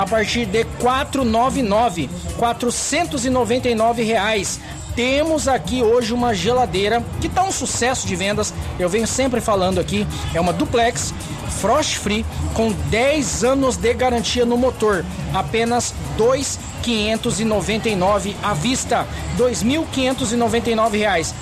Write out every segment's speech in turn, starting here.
a partir de R$ 499 reais. Temos aqui hoje uma geladeira que tá um sucesso de vendas. Eu venho sempre falando aqui, é uma duplex frost free com 10 anos de garantia no motor, apenas R$ 2.599 à vista, R$ 2.599 reais.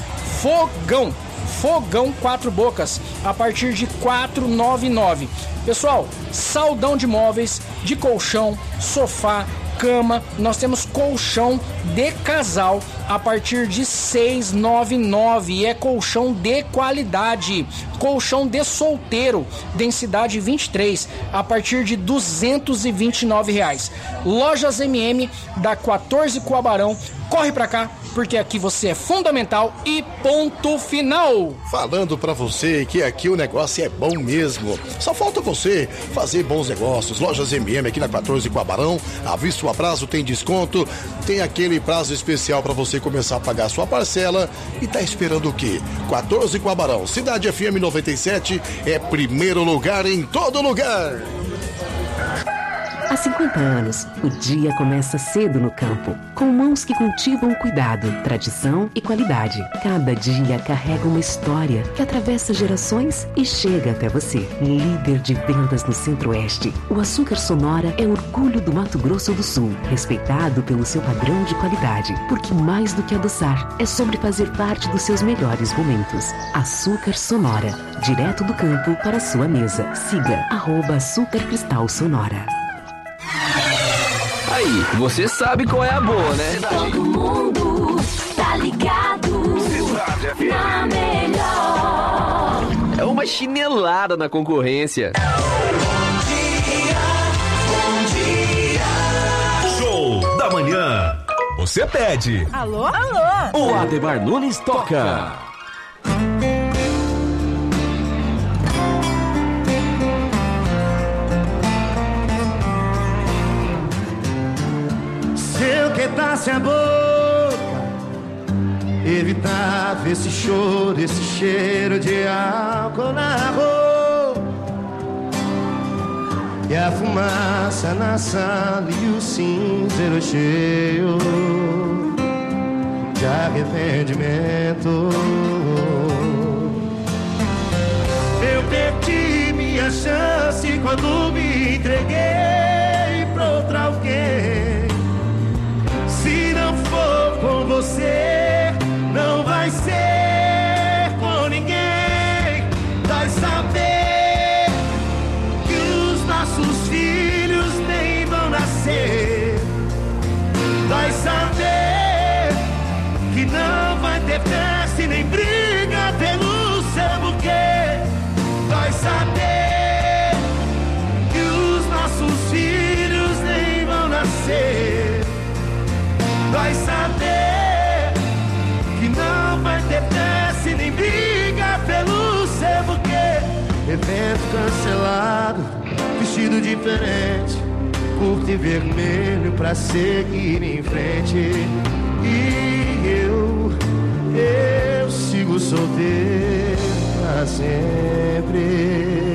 Fogão 4 bocas a partir de R$ 499. Pessoal, saldão de móveis, de colchão, sofá, cama, nós temos colchão de casal a partir de R$ 699 e é colchão de qualidade. Colchão de solteiro, densidade 23, a partir de R$ 229 reais. Lojas MM da 14 Coabarão. Corre pra cá, porque aqui você é fundamental e ponto final. Falando pra você que aqui o negócio é bom mesmo. Só falta você fazer bons negócios. Lojas MM aqui na 14 Coabarão. À vista ou a prazo tem desconto. Tem aquele prazo especial pra você começar a pagar a sua parcela. E tá esperando o quê? 14 Coabarão, Cidade FM 97 é primeiro lugar em todo lugar. Há 50 anos, o dia começa cedo no campo, com mãos que cultivam cuidado, tradição e qualidade. Cada dia carrega uma história que atravessa gerações e chega até você. Líder de vendas no Centro-Oeste, o Açúcar Sonora é orgulho do Mato Grosso do Sul, respeitado pelo seu padrão de qualidade, porque mais do que adoçar, é sobre fazer parte dos seus melhores momentos. Açúcar Sonora, direto do campo para a sua mesa. Siga @Açúcar Cristal Sonora. Aí, você sabe qual é a boa, né? Todo mundo tá ligado na melhor. É uma chinelada na concorrência. Bom dia. Show da manhã. Você pede. Alô? Alô? O Ademar Nunes toca. Quebrasse a boca, evitava esse choro, esse cheiro de álcool na roupa, e a fumaça na sala e o cinzeiro cheio de arrependimento. Eu perdi minha chance quando me entreguei pra outra alguém. Se não for com você, não vai ser com ninguém. Vai saber que os nossos filhos nem vão nascer. Vai saber que não vai ter festa e nem briga pelo seu buquê. Vai saber que os nossos filhos nem vão nascer. Vai saber que não vai ter festa e nem briga pelo seu buquê. Evento cancelado, vestido diferente, curto e vermelho pra seguir em frente. E eu sigo solteiro pra sempre.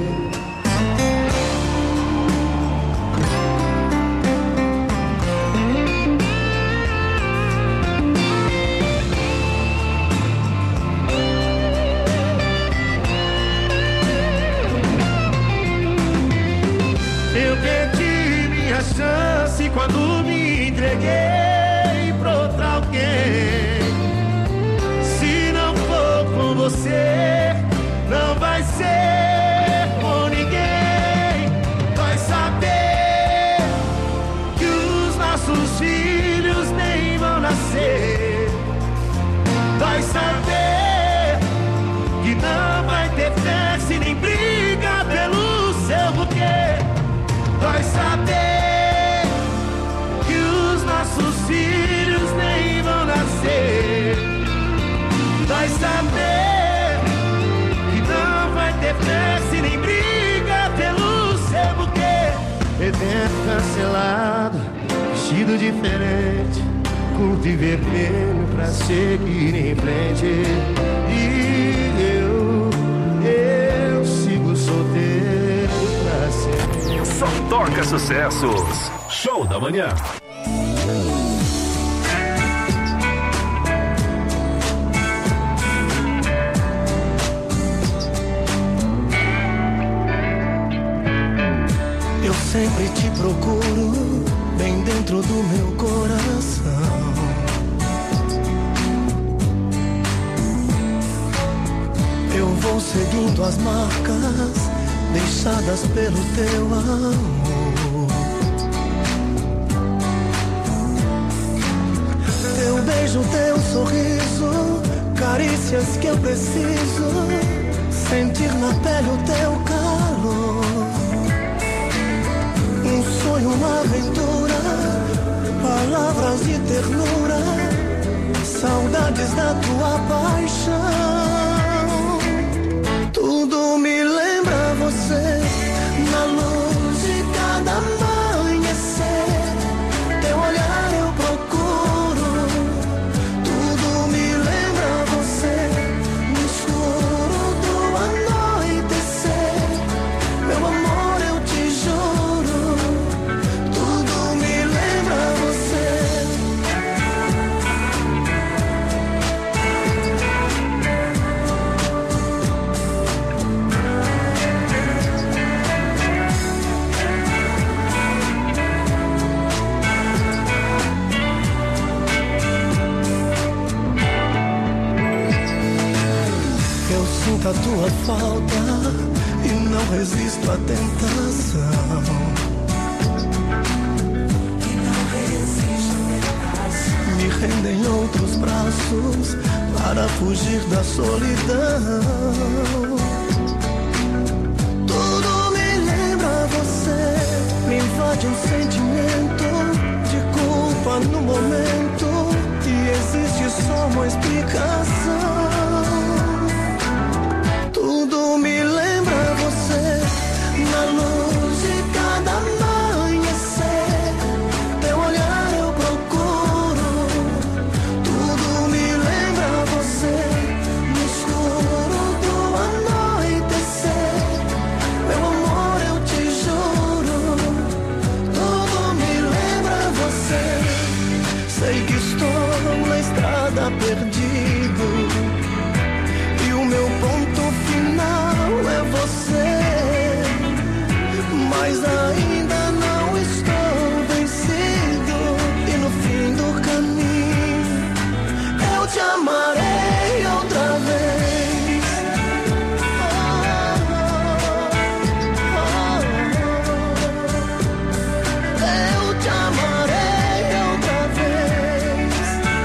Eu perdi minha chance quando me entreguei pra outra alguém. Se não for com você, não vai ser com ninguém. Vai saber que os nossos filhos nem vão nascer. Vai saber que não vai ter festa e nem briga pelo seu buquê. Vai saber que os nossos filhos nem vão nascer. Vai saber que não vai ter festa e nem briga pelo seu buquê. Evento cancelado, vestido diferente, curto e vermelho pra seguir em frente. E eu sigo solteiro pra sempre. Só toca sucessos. Show da Manhã. Eu sempre te procuro bem dentro do meu coração. Eu vou seguindo as marcas deixadas pelo teu amor. Teu beijo, teu sorriso, carícias que eu preciso sentir na pele o teu calor. Um sonho, uma aventura, palavras de ternura, saudades da tua paixão. Tudo me lembra você, na luz de cada amanhecer. Teu olhar eu procuro. Tudo me lembra você, no escuro do anoitecer. Meu amor, eu te juro. Tudo me lembra você. Sinto a tua falta e não resisto à tentação. Me rendo em outros braços para fugir da solidão. Tudo me lembra você, me invade um sentimento de culpa no momento e existe só uma explicação. Tudo me lembra você, na luz de cada amanhecer. Teu olhar eu procuro. Tudo me lembra você, no escuro do anoitecer. Meu amor, eu te juro. Tudo me lembra você. Sei que estou na estrada perdido e o meu ponto final é você, mas ainda não estou vencido. E no fim do caminho eu te amarei outra vez. Eu te amarei outra vez.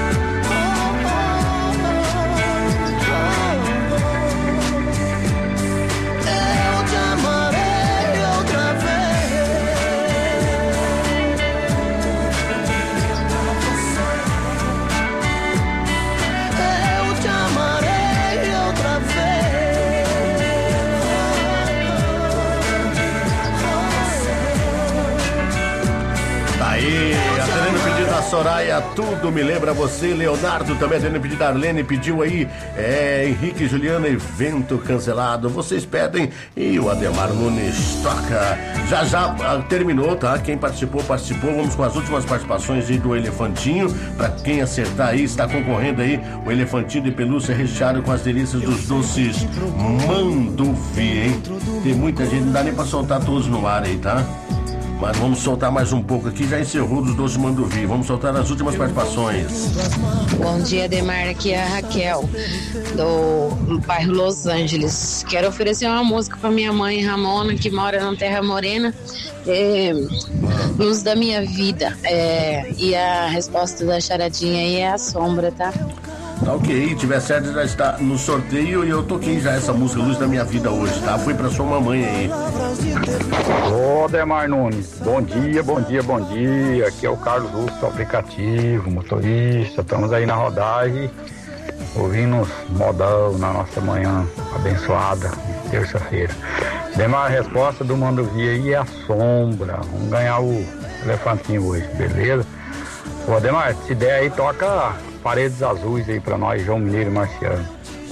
Soraya, tudo me lembra você. Leonardo também atendendo pedido. Arlene pediu aí. Henrique e Juliana, evento cancelado. Vocês pedem e o Ademar Nunes toca. Já terminou, tá? Quem participou. Vamos com as últimas participações aí do Elefantinho. Pra quem acertar aí, está concorrendo aí o Elefantinho de pelúcia recheado com as delícias dos doces Manduvi, hein? Tem muita gente, não dá nem pra soltar todos no ar aí, tá? Mas vamos soltar mais um pouco aqui, já encerrou dos doces Manduvi. Vamos soltar as últimas participações. Bom dia, Ademar, aqui é a Raquel, do bairro Los Angeles. Quero oferecer uma música para minha mãe, Ramona, que mora na Terra Morena, Luz da Minha Vida. E a resposta da charadinha aí é A Sombra, tá? Tá ok, tiver certo já está no sorteio e eu toquei já essa música Luz da Minha Vida hoje, tá? Foi pra sua mamãe aí. Ô, Ademar Nunes, bom dia. Aqui é o Carlos Russo, aplicativo, motorista. Estamos aí na rodagem, ouvindo modão na nossa manhã abençoada, terça-feira. Ademar, a resposta do Manduvi aí é A Sombra. Vamos ganhar o elefantinho hoje, beleza? Ô, Ademar, se der aí, toca Paredes Azuis aí pra nós, João Mineiro e Marciano. Um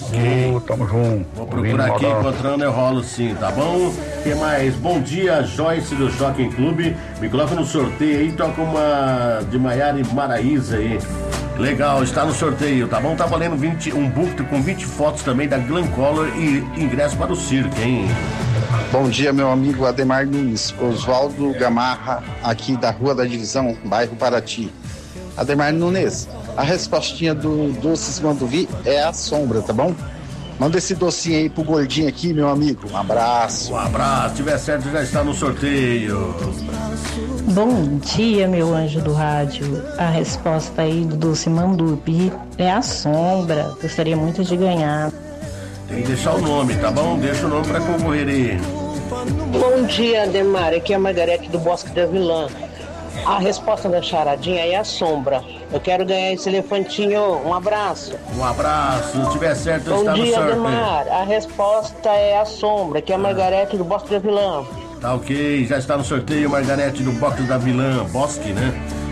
Ok. Tamo junto. Vou procurar aqui, encontrando eu rolo sim, tá bom? Que mais? Bom dia, Joyce do Shopping Clube. Me coloca no sorteio aí, toca uma de Maiara e Maraísa aí. Legal, está no sorteio, tá bom? Tá valendo um book com 20 fotos também da Glam Color e ingresso para o circo, hein? Bom dia, meu amigo Ademar Nunes, Oswaldo Gamarra, aqui da Rua da Divisão, bairro Paraty. Ademar Nunes, a respostinha do Doces Manduvi é a sombra, tá bom? Manda esse docinho aí pro gordinho aqui, meu amigo. Um abraço. Um abraço, se tiver certo já está no sorteio. Bom dia, meu anjo do rádio. A resposta aí do Doce Mandubi é a sombra. Gostaria muito de ganhar. Tem que deixar o nome, tá bom? Deixa o nome pra concorrer aí. Bom dia, Ademar. Aqui é a Margarete do Bosque da Vilã. A resposta da charadinha é a sombra. Eu quero ganhar esse elefantinho. Um abraço. Um abraço. Se tiver certo, Bom está no dia, sorteio. Ademar. A resposta é a sombra, que é a Margarete do Bosque da Vilã. Tá ok, já está no sorteio, Margarete do Bosque da Vilã. Bosque, né?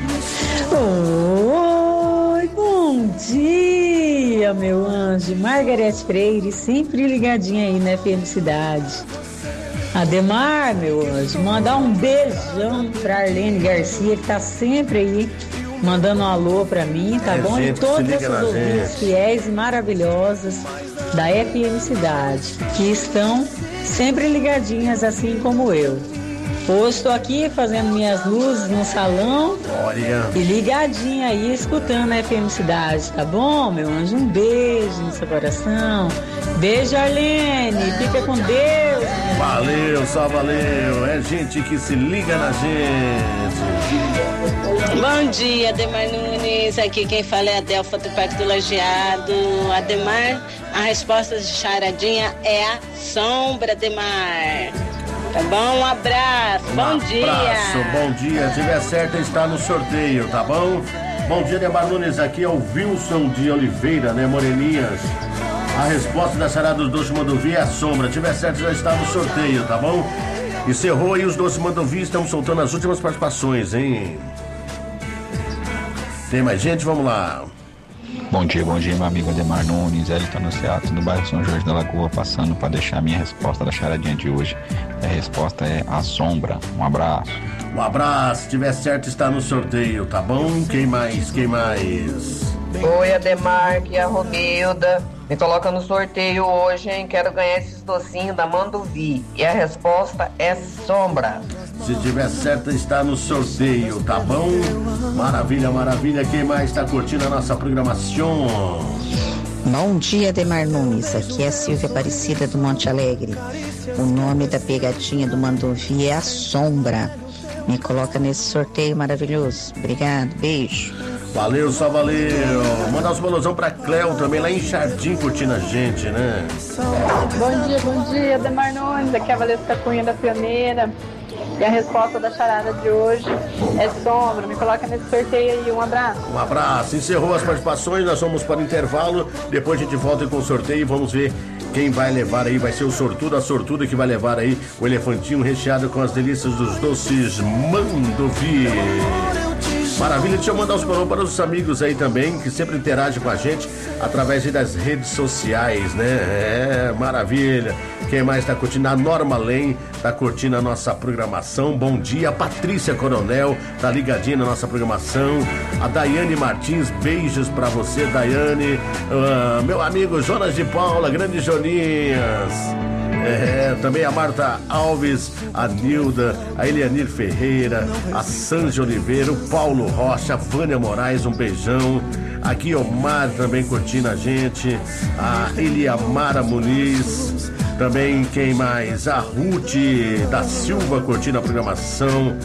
Oi, bom dia, meu anjo. Margarete Freire, sempre ligadinha aí na Felicidade. Ademar, meu anjo, mandar um beijão pra Arlene Garcia, que tá sempre aí mandando um alô pra mim, tá bom? E todas essas ouvintes fiéis e maravilhosas da FM Cidade, que estão sempre ligadinhas assim como eu. Hoje estou aqui fazendo minhas luzes no salão. Olha. E ligadinha aí, escutando a FM Cidade, tá bom, meu anjo? Um beijo no seu coração. Beijo, Arlene. Fica com Deus. Valeu, só valeu. É gente que se liga na gente. Bom dia, Ademar Nunes. Aqui quem fala é a Delfa do Parque do Lajeado. Ademar, a resposta de charadinha é a sombra, Ademar. Tá bom? Um abraço. Bom dia. Bom dia. Se tiver certo, está no sorteio, tá bom? Bom dia, Ademar Nunes. Aqui é o Wilson de Oliveira, né, Moreninhas? A resposta da charada dos Doces Manduvi é a sombra. Se tiver certo, já está no sorteio, tá bom? Encerrou aí os Doces Manduvi. Estamos soltando as últimas participações, hein? Tem mais gente? Vamos lá. Bom dia, meu amigo Ademar Nunes. Ele tá no Seattle, no bairro São Jorge da Lagoa, passando para deixar a minha resposta da charadinha de hoje. A resposta é a sombra. Um abraço. Um abraço. Se tiver certo, está no sorteio, tá bom? Quem mais? Oi, Ademar, aqui é a Romilda. Me coloca no sorteio hoje, hein? Quero ganhar esses docinhos da Manduvi. E a resposta é sombra. Se tiver certo, está no sorteio, tá bom? Maravilha, maravilha. Quem mais está curtindo a nossa programação? Bom dia, Ademar Nunes. Aqui é a Silvia Aparecida do Monte Alegre. O nome da pegadinha do Manduvi é a sombra. Me coloca nesse sorteio maravilhoso. Obrigado, beijo. Valeu, só valeu. Mandar os bolosão pra Cléo também, lá em Jardim, curtindo a gente, né? Bom dia, Ademar Nunes. Aqui é a Valesca Cunha da Pioneira. E a resposta da charada de hoje é sombra. Me coloca nesse sorteio aí. Um abraço. Um abraço. Encerrou as participações, nós vamos para o intervalo. Depois a gente volta com o sorteio e vamos ver quem vai levar aí. Vai ser o sortudo, a sortuda que vai levar aí o elefantinho recheado com as delícias dos Doces Manduvi. Maravilha, deixa eu mandar os balões para os amigos aí também, que sempre interagem com a gente através das redes sociais, né? É, maravilha. Quem mais está curtindo? A Norma Len está curtindo a nossa programação. Bom dia. A Patrícia Coronel tá ligadinha na nossa programação. A Daiane Martins, beijos para você, Daiane. Meu amigo Jonas de Paula, grande Joninhas. Também a Marta Alves, a Nilda, a Elianir Ferreira, a Sanja Oliveira, o Paulo Rocha, a Vânia Moraes, um beijão. Aqui o Mar também curtindo a gente, a Eliamara Muniz, também quem mais? A Ruth da Silva curtindo a programação,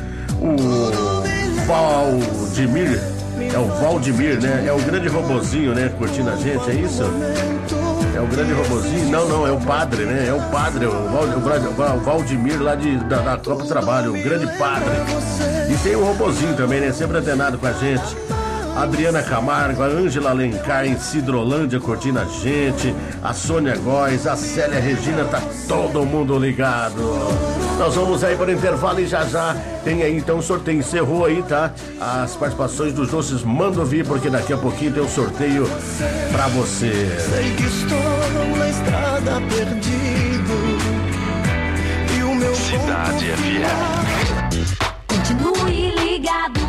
o Valdemir, é o Valdemir, né? É o grande robozinho, né? Curtindo a gente, é isso? É o grande robozinho? Não, é o padre, né? É o padre, o Valdemir lá da Copa do Trabalho, o grande padre. E tem o robozinho também, né? Sempre antenado com a gente. a Adriana Camargo, a Ângela Alencar em Cidrolândia curtindo a gente, a Sônia Góes, a Célia Regina, tá todo mundo ligado. Nós vamos aí para o intervalo e já tem aí então o sorteio. Encerrou aí, tá? As participações dos doces Manda Ouvir, porque daqui a pouquinho tem um sorteio pra você. Sei que estou na estrada perdido e o meu Cidade FM. Continue ligado.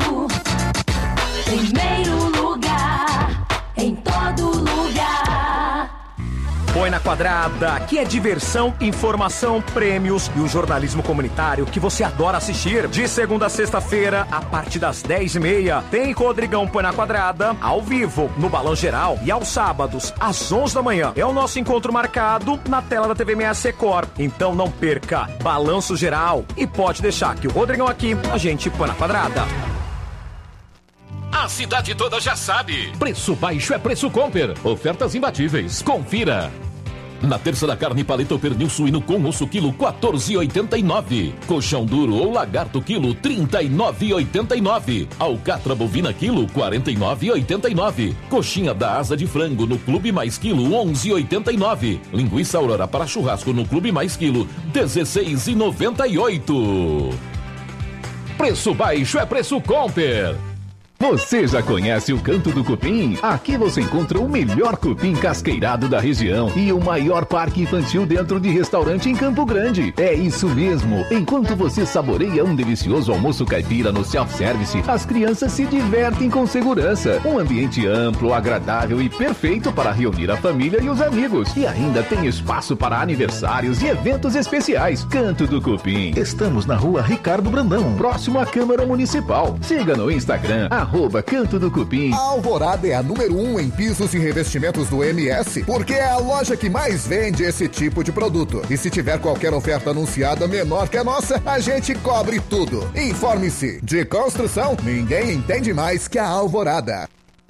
Primeiro lugar, em todo lugar. Põe na Quadrada, aqui é diversão, informação, prêmios e o jornalismo comunitário que você adora assistir. De segunda a sexta-feira, a partir das 10h30, tem Rodrigão Põe na Quadrada, ao vivo, no Balão Geral, e aos sábados, às 11 da manhã. É o nosso encontro marcado na tela da TV 6 Record. Então não perca, Balanço Geral. E pode deixar que o Rodrigão aqui, a gente põe na quadrada. A cidade toda já sabe. Preço baixo é preço Comper. Ofertas imbatíveis. Confira. Na terça da carne, paleta ou pernil suíno com osso quilo, 14,89. Colchão duro ou lagarto quilo, 39,89. Alcatra bovina quilo, 49,89. Coxinha da asa de frango no Clube Mais quilo, 11,89. Linguiça Aurora para churrasco no Clube Mais quilo, 16,98. Preço baixo é preço Comper. Você já conhece o Canto do Cupim? Aqui você encontra o melhor cupim casqueirado da região e o maior parque infantil dentro de restaurante em Campo Grande. É isso mesmo. Enquanto você saboreia um delicioso almoço caipira no self-service, as crianças se divertem com segurança. Um ambiente amplo, agradável e perfeito para reunir a família e os amigos. E ainda tem espaço para aniversários e eventos especiais. Canto do Cupim. Estamos na rua Ricardo Brandão, próximo à Câmara Municipal. Siga no Instagram, @Canto do Cupim. A Alvorada é a número 1 em pisos e revestimentos do MS, porque é a loja que mais vende esse tipo de produto. E se tiver qualquer oferta anunciada menor que a nossa, a gente cobre tudo. Informe-se. De construção, ninguém entende mais que a Alvorada.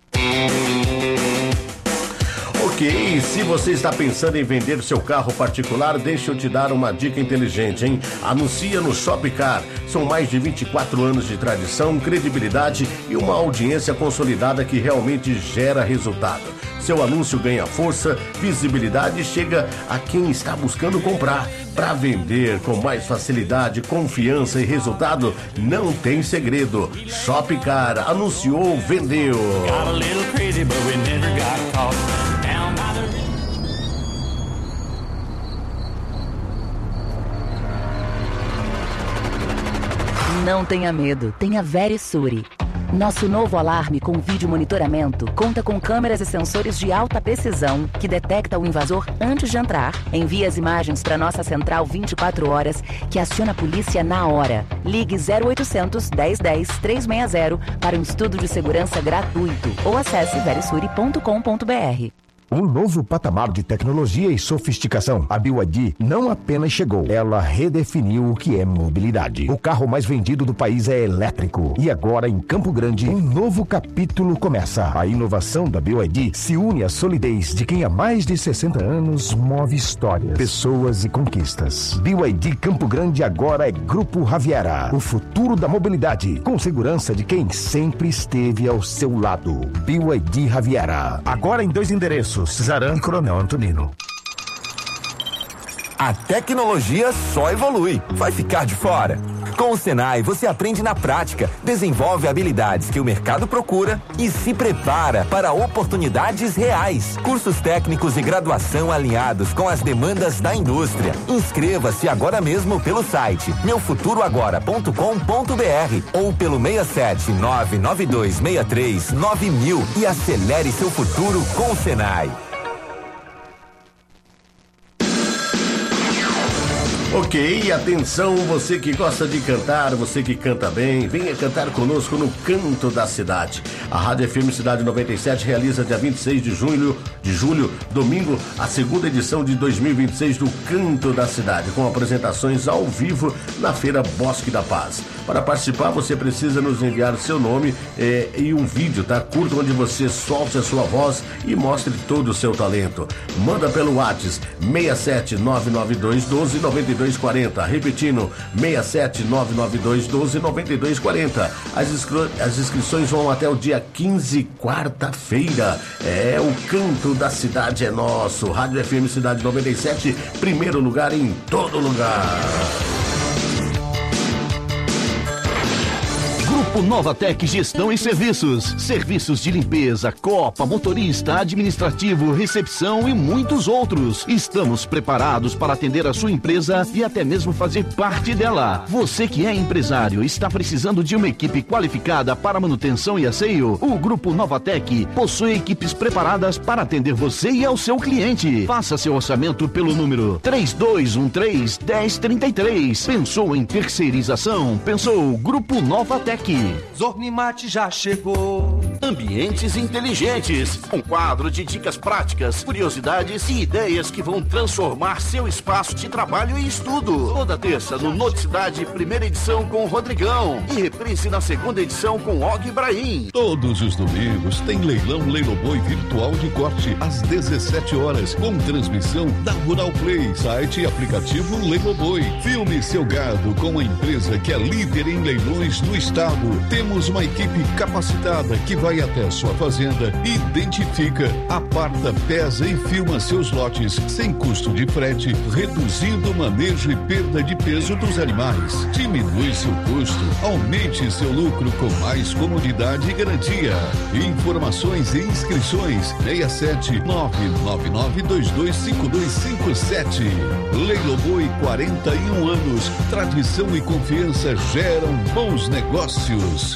Ok, se você está pensando em vender seu carro particular, deixa eu te dar uma dica inteligente, hein? Anuncia no Shopcar. São mais de 24 anos de tradição, credibilidade e uma audiência consolidada que realmente gera resultado. Seu anúncio ganha força, visibilidade e chega a quem está buscando comprar. Para vender com mais facilidade, confiança e resultado, não tem segredo. Shopcar, anunciou, vendeu. Não tenha medo, tenha Verisure. Nosso novo alarme com vídeo monitoramento conta com câmeras e sensores de alta precisão que detecta o invasor antes de entrar. Envia as imagens para nossa central 24 horas que aciona a polícia na hora. Ligue 0800 1010 360 para um estudo de segurança gratuito ou acesse verisure.com.br. Um novo patamar de tecnologia e sofisticação. A BYD não apenas chegou, ela redefiniu o que é mobilidade. O carro mais vendido do país é elétrico. E agora, em Campo Grande, um novo capítulo começa. A inovação da BYD se une à solidez de quem há mais de 60 anos move histórias, pessoas e conquistas. BYD Campo Grande agora é Grupo Javiera. O futuro da mobilidade, com segurança de quem sempre esteve ao seu lado. BYD Javiera. Agora em 2 endereços. Cesaran e Coronel Antonino. A tecnologia só evolui. Vai ficar de fora? Com o Senai, você aprende na prática, desenvolve habilidades que o mercado procura e se prepara para oportunidades reais. Cursos técnicos e graduação alinhados com as demandas da indústria. Inscreva-se agora mesmo pelo site meufuturoagora.com.br ou pelo 67 99263 9000 e acelere seu futuro com o Senai. Ok, atenção, você que gosta de cantar, você que canta bem, venha cantar conosco no Canto da Cidade. A Rádio FM Cidade 97 realiza dia 26 de julho, domingo, a segunda edição de 2026 do Canto da Cidade, com apresentações ao vivo na Feira Bosque da Paz. Para participar, você precisa nos enviar seu nome e um vídeo, tá? Curto, onde você solte a sua voz e mostre todo o seu talento. Manda pelo WhatsApp 67 992 12 92 9240. Repetindo, 67992129240. As inscrições vão até o dia 15, quarta-feira. É o canto da cidade é nosso. Rádio FM Cidade 97, primeiro lugar em todo lugar. Grupo Novatec Gestão e Serviços. Serviços de limpeza, copa, motorista, administrativo, recepção e muitos outros. Estamos preparados para atender a sua empresa e até mesmo fazer parte dela. Você que é empresário, está precisando de uma equipe qualificada para manutenção e asseio? O Grupo Novatec possui equipes preparadas para atender você e ao seu cliente. Faça seu orçamento pelo número 3213-1033. Pensou em terceirização? Pensou Grupo Novatec. Zornimate já chegou. Ambientes inteligentes, um quadro de dicas práticas, curiosidades e ideias que vão transformar seu espaço de trabalho e estudo. Toda terça no Noticidade, primeira edição com Rodrigão e reprise na segunda edição com Og Ibrahim. Todos os domingos tem leilão Leiloboi virtual de corte às 17 horas, com transmissão da Rural Play, site e aplicativo Leiloboi. Filme seu gado com a empresa que é líder em leilões no estado. Temos uma equipe capacitada que vai até a sua fazenda, identifica, aparta, pesa e filma seus lotes sem custo de frete, reduzindo o manejo e perda de peso dos animais. Diminui seu custo, aumente seu lucro com mais comodidade e garantia. Informações e inscrições 67 999225257. Leiloboi, 41 anos, tradição e confiança geram bons negócios.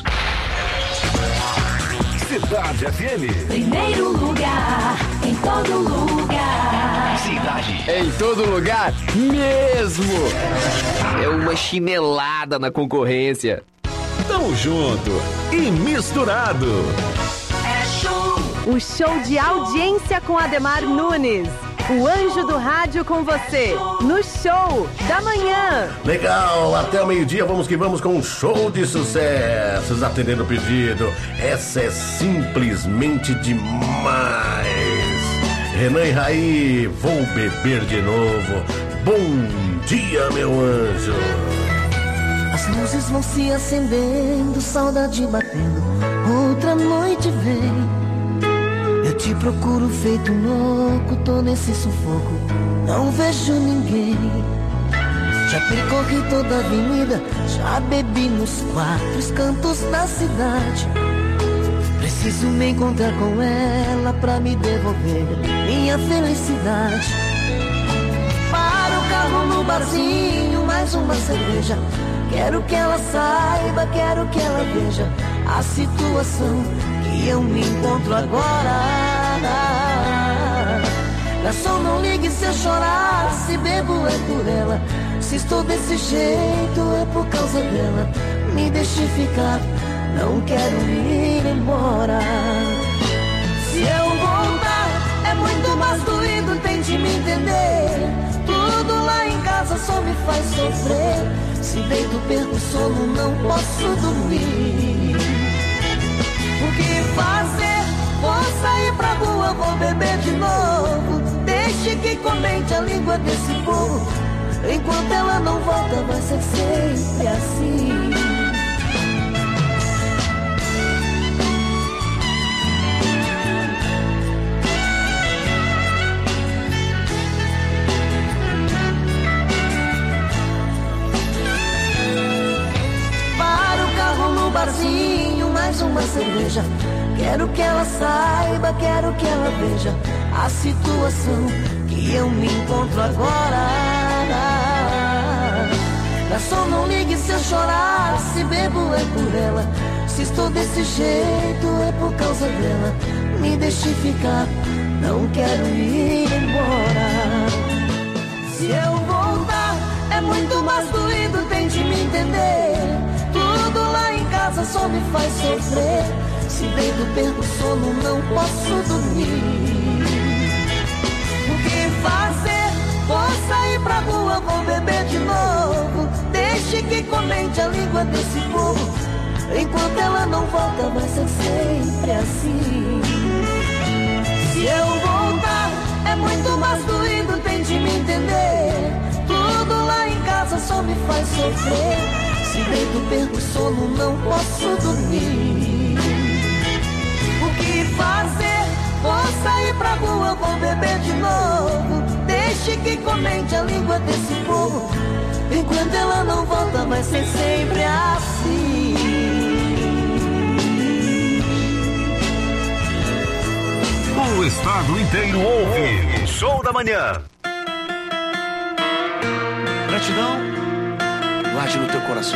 Cidade FM. Primeiro lugar, em todo lugar. Cidade. Em todo lugar mesmo. É uma chinelada na concorrência. Tamo junto e misturado. É show. O show de audiência com Ademar Nunes. O anjo do rádio com você, no show da manhã. Legal, até o meio-dia vamos que vamos com um show de sucessos, atendendo o pedido. Essa é simplesmente demais. Renan e Raí, vou beber de novo. Bom dia, meu anjo. As luzes vão se acendendo, saudade batendo, outra noite vem. Eu te procuro feito louco, tô nesse sufoco, não vejo ninguém. Já percorri toda a avenida, já bebi nos 4 cantos da cidade. Preciso me encontrar com ela pra me devolver minha felicidade. Para o carro no barzinho, mais uma cerveja. Quero que ela saiba, quero que ela veja a situação que eu me encontro agora. Garçom, não ligue se eu chorar, se bebo é por ela, se estou desse jeito é por causa dela. Me deixe ficar, não quero ir embora. Se eu voltar é muito mais doído, tente me entender. Tudo lá em casa só me faz sofrer. Se deito, perco o sono, não posso dormir. O que fazer? Vou sair pra rua, vou beber de novo. Deixe que comente a língua desse povo. Enquanto ela não volta, vai ser sempre assim. Para o carro no barzinho, mais uma cerveja. Quero que ela saiba, quero que ela veja a situação que eu me encontro agora. Garçom, não ligue se eu chorar, se bebo é por ela, se estou desse jeito é por causa dela. Me deixe ficar, não quero ir embora. Se eu voltar é muito mais doído, tente me entender. Tudo lá em casa só me faz sofrer. Se deito, perco o sono, não posso dormir. O que fazer? Vou sair pra rua, vou beber de novo. Deixe que comente a língua desse povo. Enquanto ela não volta, vai ser sempre assim. Se eu voltar, é muito mais doído, tente me entender. Tudo lá em casa só me faz sofrer. Se deito, perco sono, não posso dormir. O que fazer? Vou sair pra rua, vou beber de novo. Deixe que comente a língua desse povo. Enquanto ela não volta, vai ser sempre assim. O estado inteiro ouve. Show da Manhã. Gratidão late no teu coração.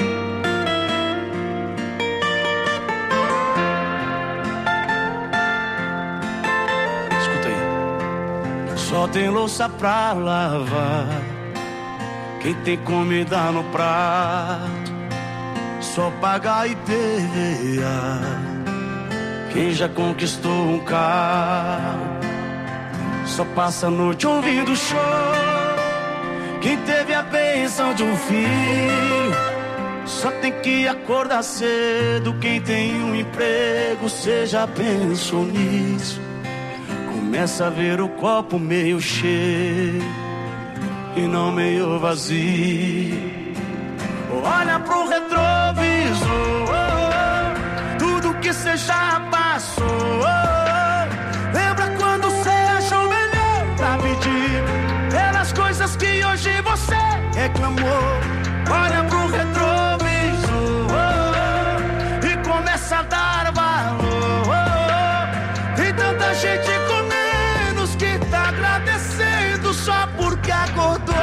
Escuta aí. Só tem louça pra lavar, quem tem comida no prato, só paga IPVA, quem já conquistou um carro, só passa a noite ouvindo show, quem teve a bênção de um filho, só tem que acordar cedo, quem tem um emprego, cê já pensou nisso, começa a ver o copo meio cheio e não meio vazio. Olha pro retrovisor, tudo que cê já passou. Lembra quando cê achou melhor pra pedir pelas coisas que hoje você reclamou. Olha pro retrovisor e começa a dar valor. Tem tanta gente com menos que tá agradecendo só porque acordou.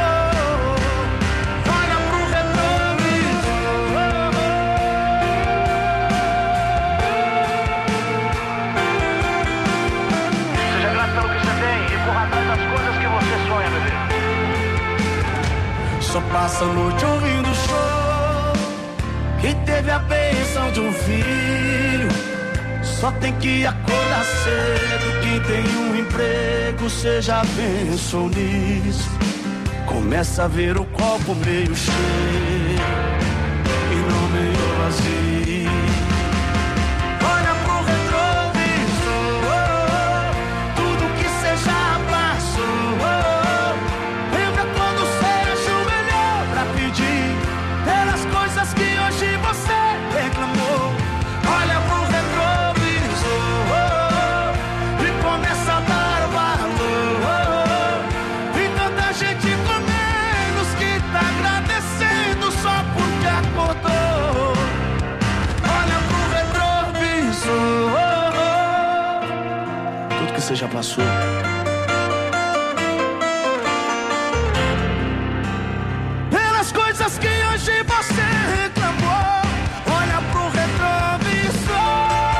Só passa a noite ouvindo show, quem teve a bênção de um filho, só tem que acordar cedo, quem tem um emprego, cê já pensou nisso, começa a ver o copo meio cheio e não meio vazio. Olha pro retrovisor, tudo que cê já passou. Pelas coisas que hoje você reclamou. Olha pro retrovisor e começa a dar valor. Tem tanta gente com menos que tá agradecendo só porque acordou. Olha pro retrovisor, tudo que você já passou. Coisas que hoje você reclamou. Olha pro retrovisor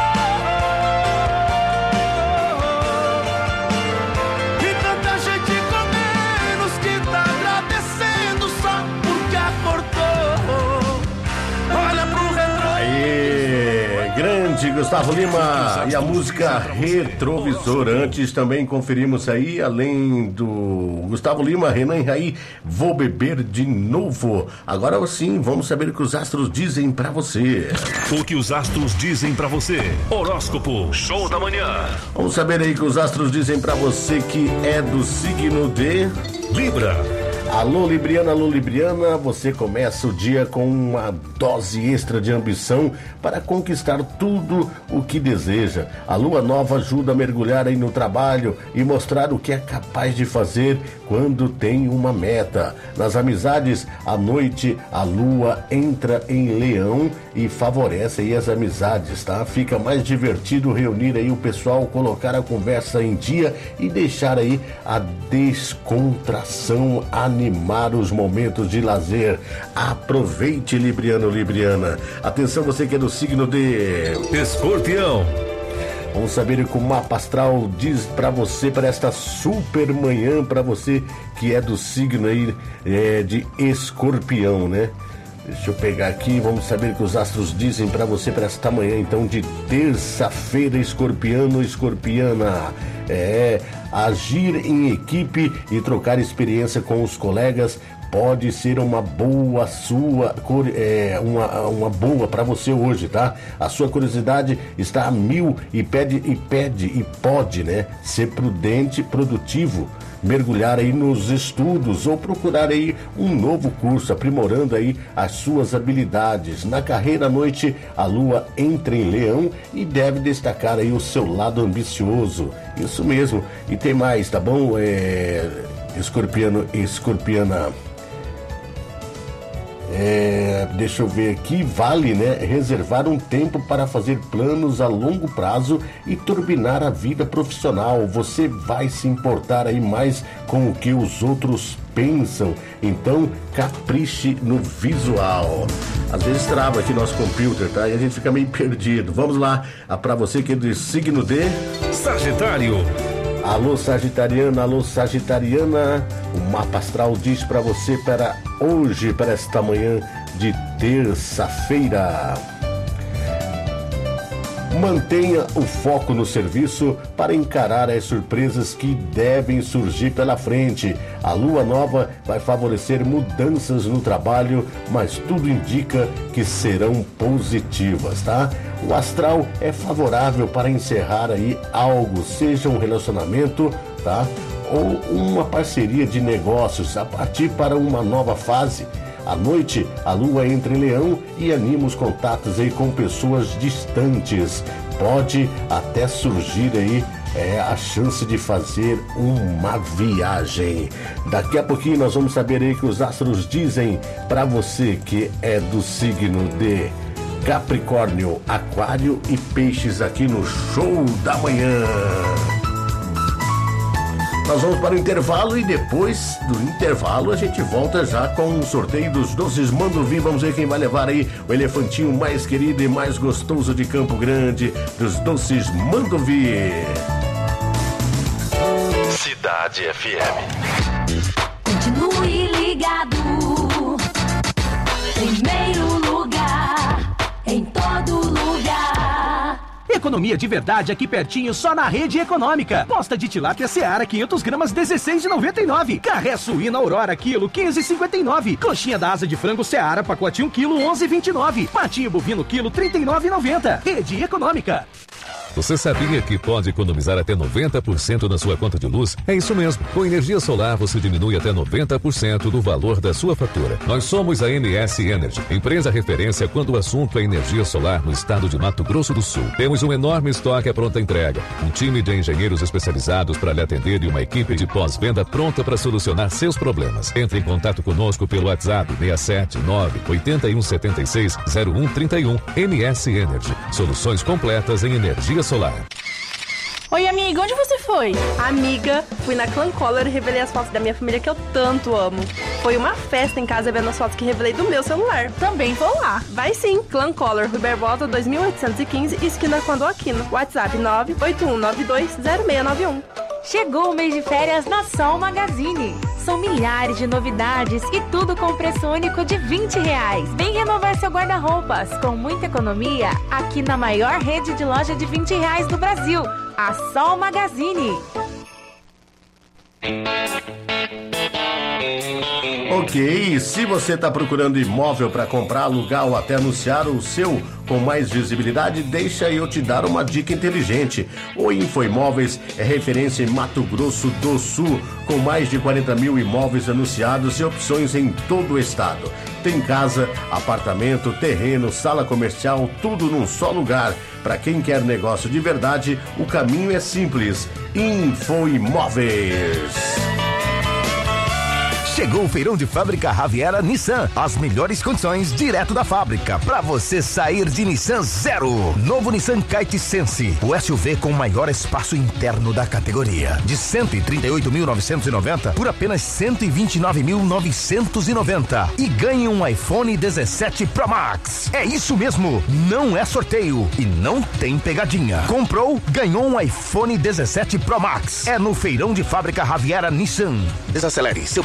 e tanta gente com menos que tá agradecendo só porque acordou. Olha pro retrovisor. Aê, grande Gustavo Lima e a música Retrovisor. Antes também conferimos aí, além do Gustavo Lima, Renan e Raí, Vou Beber de Novo. Agora sim, vamos saber o que os astros dizem pra você. O que os astros dizem pra você. Horóscopo Show da Manhã. Vamos saber aí o que os astros dizem pra você que é do signo de Libra. Alô Libriana, você começa o dia com uma dose extra de ambição para conquistar tudo o que deseja. A lua nova ajuda a mergulhar aí no trabalho e mostrar o que é capaz de fazer quando tem uma meta. Nas amizades, à noite a lua entra em Leão e favorece aí as amizades, tá? Fica mais divertido reunir aí o pessoal, colocar a conversa em dia e deixar aí a descontração, animar os momentos de lazer. Aproveite, Libriana. Atenção, você que é do signo de Escorpião. Vamos saber o que o mapa astral diz pra você, para esta super manhã, pra você que é do signo aí de Escorpião, né? Deixa eu pegar aqui, vamos saber o que os astros dizem pra você para esta manhã, então, de terça-feira, escorpiano, escorpiana. Agir em equipe e trocar experiência com os colegas pode ser uma boa uma boa para você hoje, tá? A sua curiosidade está a 1000 e pode, né, ser prudente, produtivo, mergulhar aí nos estudos ou procurar aí um novo curso, aprimorando aí as suas habilidades. Na carreira à noite, a lua entra em Leão e deve destacar aí o seu lado ambicioso. Isso mesmo. E tem mais, tá bom? Escorpiana. Deixa eu ver aqui, vale, né, reservar um tempo para fazer planos a longo prazo e turbinar a vida profissional. Você vai se importar aí mais com o que os outros pensam, então capriche no visual. Às vezes trava aqui nosso computer, tá? E a gente fica meio perdido. Vamos lá, para você que é do signo de Sagitário. Alô, Sagitariana, alô, Sagitariana. O mapa astral diz para você para hoje, para esta manhã de terça-feira. Mantenha o foco no serviço para encarar as surpresas que devem surgir pela frente. A lua nova vai favorecer mudanças no trabalho, mas tudo indica que serão positivas, tá? O astral é favorável para encerrar aí algo, seja um relacionamento, tá? Ou uma parceria de negócios, a partir para uma nova fase. À noite, a lua entra em Leão e anima os contatos aí com pessoas distantes. Pode até surgir aí a chance de fazer uma viagem. Daqui a pouquinho nós vamos saber aí que os astros dizem para você que é do signo de Capricórnio, Aquário e Peixes aqui no Show da Manhã. Nós vamos para o intervalo e depois do intervalo a gente volta já com o sorteio dos doces Mandovi. Vamos ver quem vai levar aí o elefantinho mais querido e mais gostoso de Campo Grande, dos doces Mandovi. Cidade FM. Continue ligado. Primeiro lugar, em todo lugar. Economia de verdade aqui pertinho, só na Rede Econômica. Posta de tilápia Seara, 500 gramas, 16,99. Carré suína Aurora, quilo, 15,59. Coxinha da asa de frango Seara, pacote 1 quilo, 11,29. Patinho bovino, quilo, 39,90. Rede Econômica. Você sabia que pode economizar até 90% na sua conta de luz? É isso mesmo. Com energia solar, você diminui até 90% do valor da sua fatura. Nós somos a MS Energy, empresa referência quando o assunto é energia solar no estado de Mato Grosso do Sul. Temos um enorme estoque à pronta entrega, um time de engenheiros especializados para lhe atender e uma equipe de pós-venda pronta para solucionar seus problemas. Entre em contato conosco pelo WhatsApp 679-8176-0131. MS Energy, soluções completas em energia solar. Oi, amiga, onde você foi? Amiga, fui na Clan Color e revelei as fotos da minha família que eu tanto amo. Foi uma festa em casa vendo as fotos que revelei do meu celular. Também vou lá. Vai sim, Clan Color, Rui Barbosa 2815, esquina Quando Aquino. WhatsApp 981920691. Chegou o mês de férias na Sol Magazine. São milhares de novidades e tudo com preço único de R$20. Vem renovar seu guarda-roupas com muita economia aqui na maior rede de loja de R$20 do Brasil, a Sol Magazine. Ok, se você está procurando imóvel para comprar, alugar ou até anunciar o seu com mais visibilidade, deixa eu te dar uma dica inteligente. O Infoimóveis é referência em Mato Grosso do Sul, com mais de 40 mil imóveis anunciados e opções em todo o estado. Tem casa, apartamento, terreno, sala comercial, tudo num só lugar. Para quem quer negócio de verdade, o caminho é simples. Infoimóveis. Chegou o feirão de fábrica Raviera Nissan. As melhores condições direto da fábrica para você sair de Nissan zero. Novo Nissan Kite Sense, o SUV com maior espaço interno da categoria. De 138.990 por apenas 129.990. E ganhe um iPhone 17 Pro Max. É isso mesmo, não é sorteio e não tem pegadinha. Comprou, ganhou um iPhone 17 Pro Max. É no feirão de fábrica Raviera Nissan. Desacelere, seu bem maior é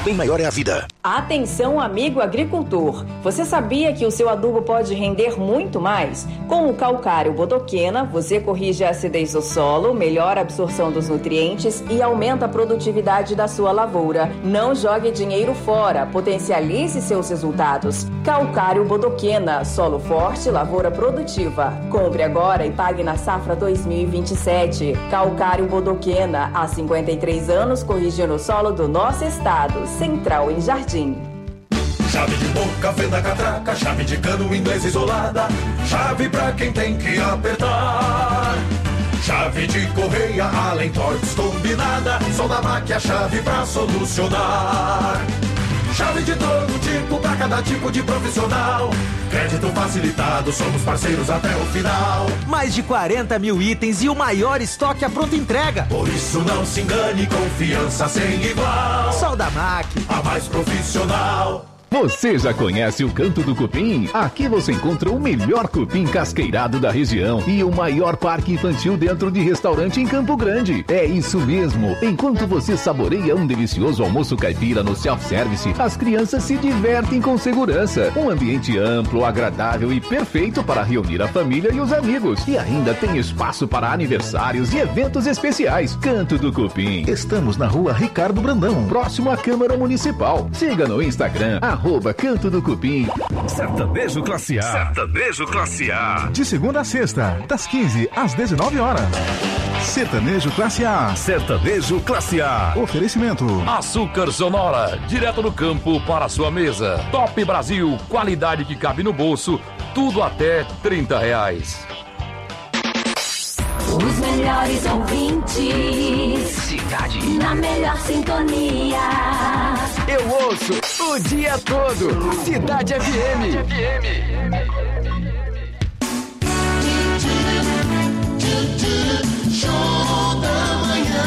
a vida. Atenção, amigo agricultor! Você sabia que o seu adubo pode render muito mais? Com o calcário bodoquena, você corrige a acidez do solo, melhora a absorção dos nutrientes e aumenta a produtividade da sua lavoura. Não jogue dinheiro fora, potencialize seus resultados. Calcário bodoquena, solo forte, lavoura produtiva. Compre agora e pague na safra 2027. Calcário bodoquena, há 53 anos corrigindo o solo do nosso estado. Central em Jardim. Chave de boca, fenda catraca, chave de cano inglesa isolada, chave pra quem tem que apertar. Chave de correia, Allen Torx combinada, Soldamac a chave pra solucionar. Chave de todo tipo, pra cada tipo de profissional. Crédito facilitado, somos parceiros até o final. Mais de 40 mil itens e o maior estoque à pronta entrega. Por isso não se engane, confiança sem igual. Soldamac, a mais profissional. Você já conhece o Canto do Cupim? Aqui você encontra o melhor cupim casqueirado da região e o maior parque infantil dentro de restaurante em Campo Grande. É isso mesmo. Enquanto você saboreia um delicioso almoço caipira no self-service, as crianças se divertem com segurança. Um ambiente amplo, agradável e perfeito para reunir a família e os amigos. E ainda tem espaço para aniversários e eventos especiais. Canto do Cupim. Estamos na rua Ricardo Brandão, próximo à Câmara Municipal. Siga no Instagram, @Canto do Cupim. Sertanejo Classe A. Sertanejo Classe A. De segunda a sexta, das 15 às 19 horas. Sertanejo Classe A. Sertanejo Classe A. Oferecimento. Açúcar Sonora, direto do campo para a sua mesa. Top Brasil, qualidade que cabe no bolso, tudo até R$30. Os melhores ouvintes. Cidade. Na melhor sintonia. Eu ouço o dia todo. Cidade FM. Show da manhã.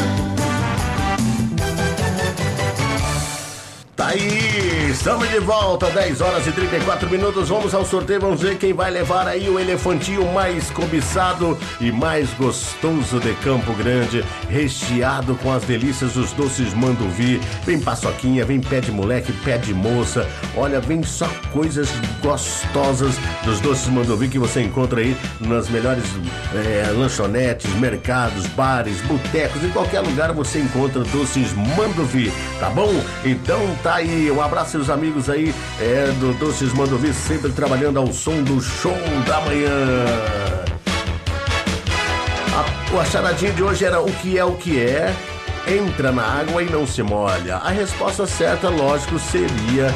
Tá aí, estamos de volta, 10 horas e 34 minutos, vamos ao sorteio, vamos ver quem vai levar aí o elefantinho mais cobiçado e mais gostoso de Campo Grande, recheado com as delícias dos doces Manduvi, vem paçoquinha, vem pé de moleque, pé de moça, olha, vem só coisas gostosas dos doces Manduvi que você encontra aí nas melhores lanchonetes, mercados, bares, botecos, em qualquer lugar você encontra doces Manduvi, tá bom? Então tá aí, um abraço aos amigos aí do Doces Manduvi, sempre trabalhando ao som do show da manhã. A charadinha de hoje era o que é, entra na água e não se molha. A resposta certa, lógico, seria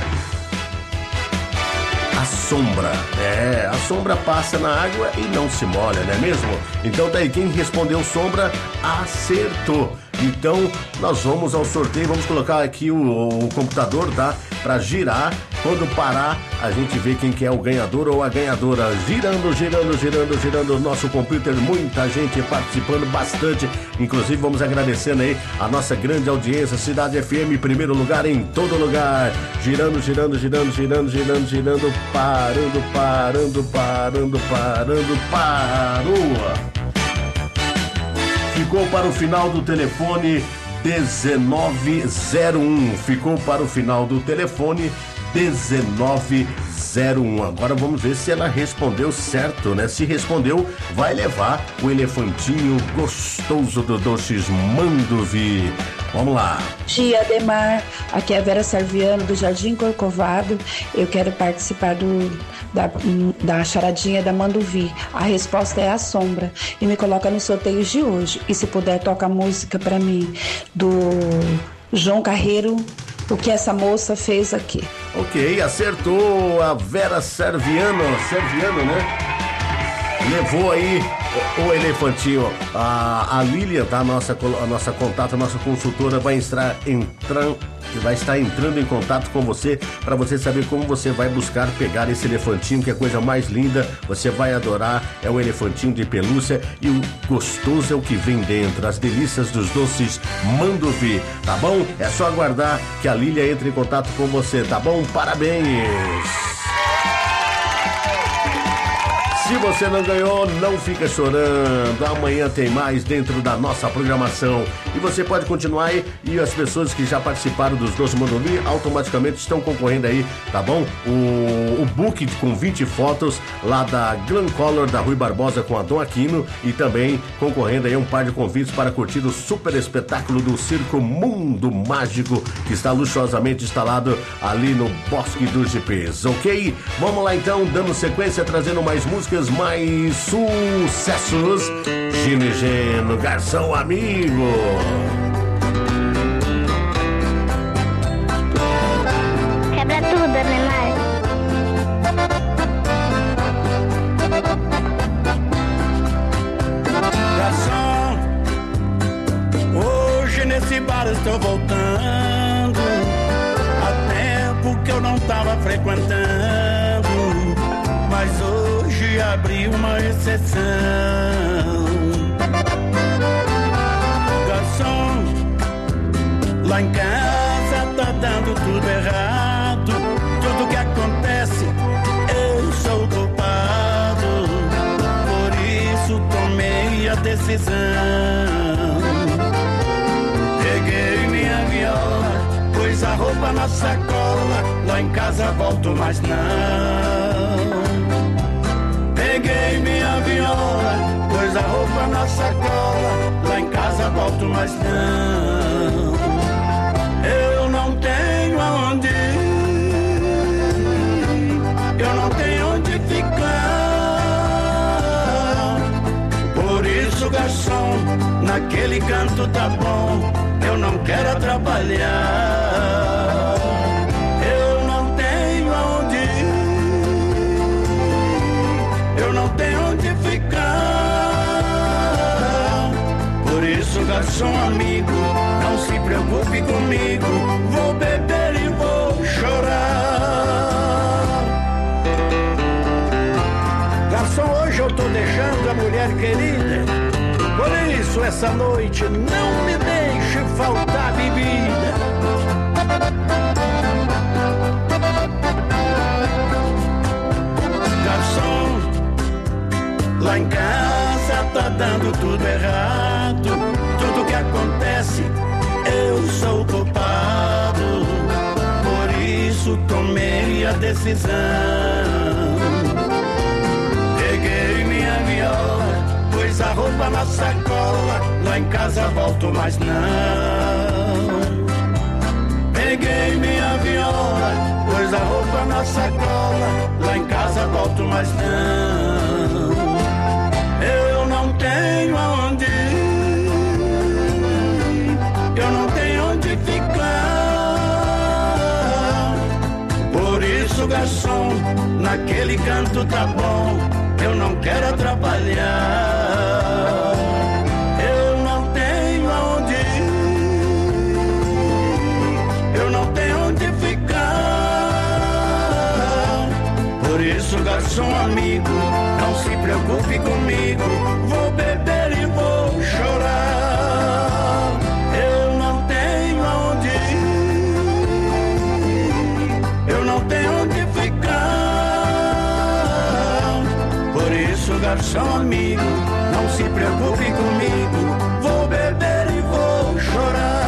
a sombra. A sombra passa na água e não se molha, não é mesmo? Então daí quem respondeu sombra acertou. Então nós vamos ao sorteio, vamos colocar aqui o computador, tá? Pra girar, quando parar a gente vê quem que é o ganhador ou a ganhadora. Girando o nosso computer, muita gente participando bastante, inclusive vamos agradecendo aí a nossa grande audiência, Cidade FM, primeiro lugar em todo lugar, girando, parou. Ficou para o final do telefone 1901. Ficou para o final do telefone 1901. Agora vamos ver se ela respondeu certo, né? Se respondeu, vai levar o elefantinho gostoso do Doces Manduvi. Vamos lá. Dia Ademar, aqui é a Vera Sarviano do Jardim Corcovado. Eu quero participar da charadinha da Manduvi. A resposta é a sombra. E me coloca nos sorteios de hoje. E se puder, toca a música pra mim do João Carreiro, O que essa moça fez aqui. Ok, acertou a Vera Serviano, né? Levou aí o elefantinho. A Lilian, tá? A nossa contato, a nossa consultora vai estar entrando em contato com você para você saber como você vai buscar pegar esse elefantinho, que é a coisa mais linda, você vai adorar. É o elefantinho de pelúcia e o gostoso é o que vem dentro, as delícias dos doces Manduvi, tá bom? É só aguardar que a Lilian entre em contato com você, tá bom? Parabéns! Se você não ganhou, não fica chorando. Amanhã tem mais dentro da nossa programação. E você pode continuar aí. E as pessoas que já participaram dos Doce Mondolí automaticamente estão concorrendo aí, tá bom? O book com 20 fotos lá da Glam Color da Rui Barbosa com a Dom Aquino. E também concorrendo aí um par de convites para curtir o super espetáculo do Circo Mundo Mágico, que está luxuosamente instalado ali no Bosque dos Jipês, ok? Vamos lá então, dando sequência, trazendo mais músicas, mais sucessos. Gino e Geno, Garçom Amigo. Quebra tudo, Neymar. Garçom, hoje nesse bar estou voltando. Há tempo que eu não tava frequentando, mas hoje abri uma exceção. Garçom, lá em casa tá dando tudo errado. Tudo que acontece, eu sou o culpado. Por isso tomei a decisão. Peguei minha viola, pus a roupa na sacola. Lá em casa volto, mas não. Peguei minha viola, pus a roupa na sacola. Lá em casa volto, mas não. Eu não tenho aonde ir, eu não tenho onde ficar. Por isso, garçom, naquele canto tá bom, eu não quero trabalhar. Eu não tenho aonde ir, eu não tenho onde ficar. Por isso, garçom amigo, não se preocupe comigo, vou beber e vou chorar. Garçom, hoje eu tô deixando a mulher querida, por isso essa noite não me deixe faltar bebida. Garçom, lá em casa tá dando tudo errado. Tudo que acontece, eu sou o culpado. Por isso tomei a decisão. Peguei minha viola, pus a roupa na sacola. Lá em casa volto, mas não. Peguei minha viola, pus a roupa na sacola. Lá em casa volto, mas não. Eu não tenho aonde ir, eu não tenho onde ficar. Por isso, garçom, naquele canto tá bom, eu não quero trabalhar. Eu não tenho aonde ir, eu não tenho onde ficar. Por isso, garçom amigo, não se preocupe comigo, vou beber e vou chorar. Eu não tenho aonde ir, eu não tenho onde ficar. Por isso, garçom amigo, não se preocupe comigo, vou beber e vou chorar.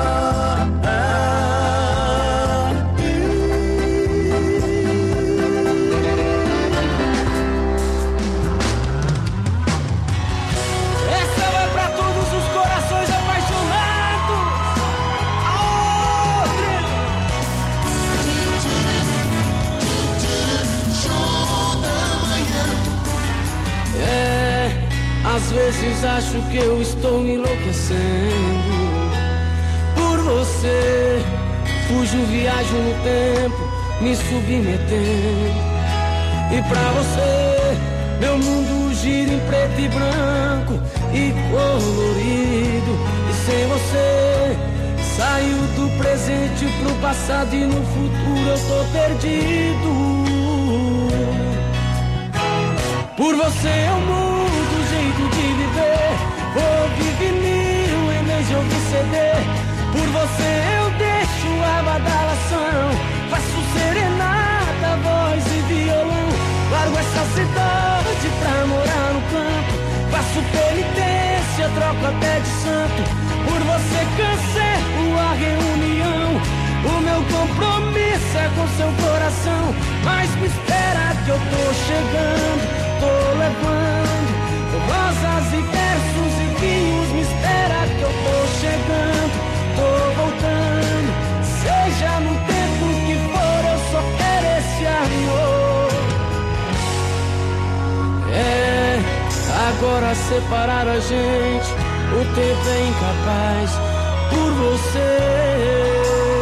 Às vezes acho que eu estou enlouquecendo por você. Fujo, viajo no tempo, me submetendo. E pra você, meu mundo gira em preto e branco e colorido. E sem você, saio do presente pro passado e no futuro eu tô perdido. Por você eu mudo o jeito de viver, vou ouvir vinil em vez de ouvir CD. Por você eu deixo a badalação, faço serenata, voz e violão. Largo essa cidade Faço penitência, troco até de santo. Por você cancelo a reunião. O meu compromisso é com seu coração. Mas me espera que eu tô chegando. Tô levando rosas e versos e vinhos. Me espera que eu tô chegando. Tô voltando. Seja no tempo que for, eu só quero esse amor. Agora separar a gente, o tempo é incapaz por você.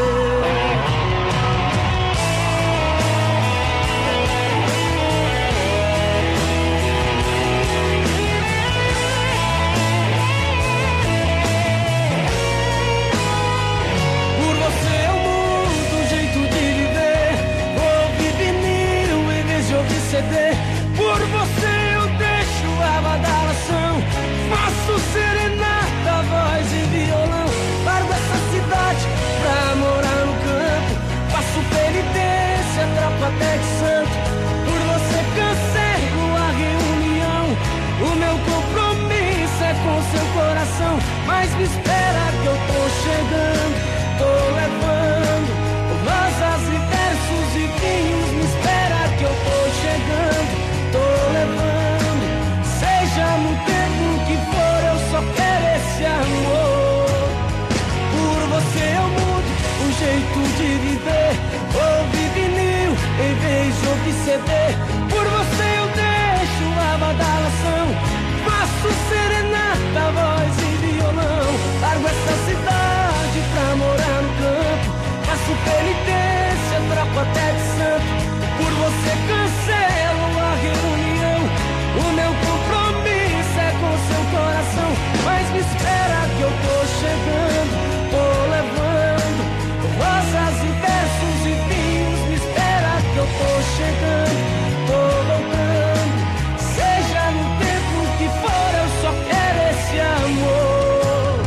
Por você eu mudo o jeito de viver. Ouvi vinil em vez de ouvir CD. Por você a badalação, faço serenata, voz e violão. Largo essa cidade pra morar no campo. Faço penitência, troco até de santo. Por você cancelo a reunião. O meu compromisso é com seu coração. Mas me espera que eu tô chegando. Tô levando rosas e versos e vinhos. Me espera que eu tô chegando. Tô levando. Seja no tempo que for, eu só quero esse amor. Por você eu mudo o jeito de viver. Ouvi vinil em vez de ouvir CD. Por você eu deixo a badalação. Faço serenata, voz e violão. Largo essa cidade pra morar no campo. Faço penitência, troco até de santo. Por você cancelo a reunião. O meu compromisso é com seu coração. Mas me espera que eu tô chegando. Tô levando rosas e versos e vinhos. Me espera que eu tô chegando. Tô voltando. Seja no tempo que for, eu só quero esse amor.